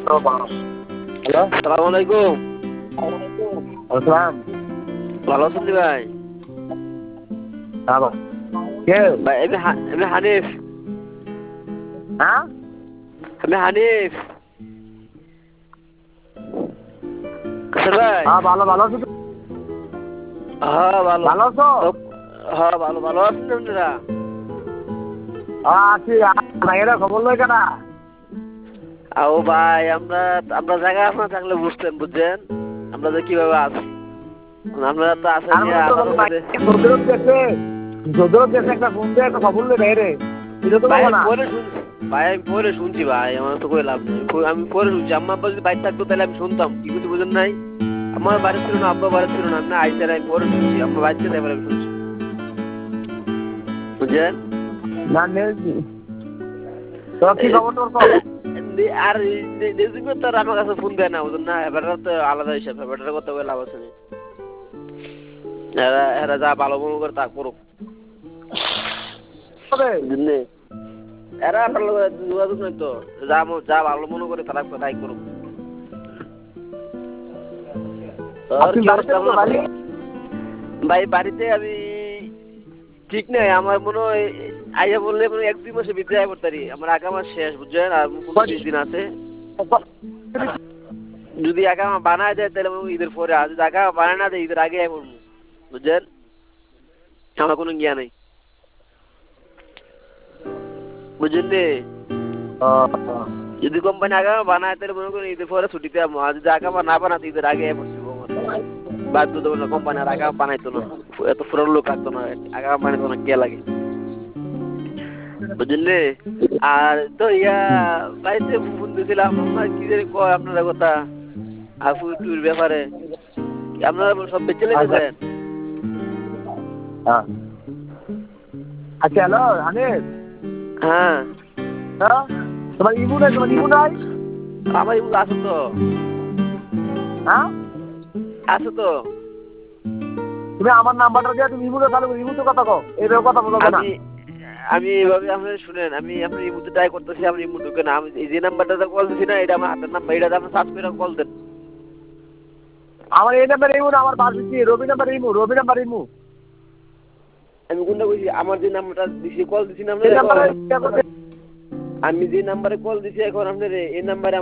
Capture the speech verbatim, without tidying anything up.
Hello, আসসালামু আলাইকুম। আসসালাম। ভালো আছেন ভাই? হ্যাঁ কে? ভাই আমি হা- আমি হানিফ। হ্যাঁ আমি হানিফ। কাসের ভাই? হ্যাঁ ভালো ভালো আছো তো? হ্যাঁ ভালো। ভালো আছো? তো হ্যাঁ ভালো ভালো আছেন আপনারা? হ্যাঁ আছি। এরা খবর লয় কেনা? আও ভাই আমরা আমরা জায়গা আপনার থাকলে বুঝতেন বুঝছেন আমরা যে কিভাবে আছি। আপনারা তো আছেন তার ইয়া মানে তো আল্লাহর রহমতে। সদরত গেছে, সদরত গেছে একটা ফোন দিয়ে একটা খবর লয় নাই রে। এটা তো ভাই বলবো আমি না। পরে শুনছি। ভাই আমি পরে শুনছি ভাই আমার তো কই লাভ নেই। পরে- আমি পরে শুনছি আম্মা আব্বা যদি বাইরে থাকতো তাহলে আমি শুনতাম কি কিছু বুঝেন নাই। আমার বাড়ি ছিল না আব্বা বাড়ি ছিল না না আইসা আমি পরে শুনছি আমার বাড়িতে তারপরে আমি শুনছি বুঝছেন। না নেই। তোর কি খবর তোর কল? নে- আর নেজিমে তো আর আমার কাছে ফোন দেয় না বুঝুন না এবার তো আলাদা হিসাব এবার কথা বলে লাভ আছে না। এরা এরা যা ভালো মনে করে তা করুক বুঝলি। এরা আপনার লগে যোগাযোগ নাই তো যা ম- যা ভালো মনে করে তারা তাই করুক। তোর আপনি কি বাড়িতে অবস্থা ঢুকে আপনার? বাড়ি? ভাই বাড়িতে আমি ঠিক নাই আমার মনে হয় আইয়া বললে মনে হয় এক দুই মাসের ভিতরে আয় পড়তারি আমার আগা মাস শেষ বুঝছেন আর পনেরো বিশ দিন আছে। যদি একা বানায় দেয় তাহলে আমি ঈদের পরে আর যদি একা বানায় না দেয় ঈদের আগে আয় পড়বো বুঝছেন। আমার কোনো জ্ঞান নেই বুঝলেন নি? যদি কোম্পানি আগে বানায় তাহলে মনে করেন ঈদের পরে ছুটিতে যাবো আর যদি আগে না বানাতে ঈদের আগে আয় পড়ছি বাধ্য দেবো না কোম্পানি আর আগে বানাইতো না এত পুরো লোক রাখতো না আগে বানাইতো না কে লাগে বুঝলি। আর তো ইয়া বাড়িতে ফোন দিয়েছিলাম আমার কি জানি কয় আপনারা কথা আফু টুর ব্যাপারে আপনারা সব বেঁচে আচ্ছা লেগেছেন। হ্যাঁ আচ্ছা হ্যালো হানিফ। হ্যাঁ হ্যাঁ তোমার ইমু নাই? তোমার ইমু নাই? আমার ইমু আছে তো হ্যাঁ আছে তো। তুমি আমার নাম্বারটা দিয়ে তুমি ইমুতে চালু করো। ইমুতে কথা কও, এইভাবে কথা বলবে না। আমি আমি এভাবে আপনার শুনেন আমি আপনার ইমুতে ট্রাই করতেছি আপনি ইমু ঢুকে না আমি এই যে নাম্বারটাতে কল দিছি না এটা আমার হাতের নাম্বার এটা আপনি সার্চ করে কল দেন। আমার এই নাম্বার ইমু না, আমার পাশ দিচ্ছি রবি নাম্বার ইমু, রবি নাম্বার ইমু। আমি কোনটা বলছি আমার যে নাম্বারটা দিছি কল দিছি না এই আপনার এখন নাম্বারে আমি যে নাম্বারে কল দিছি এখন আপনার এই নাম্বারে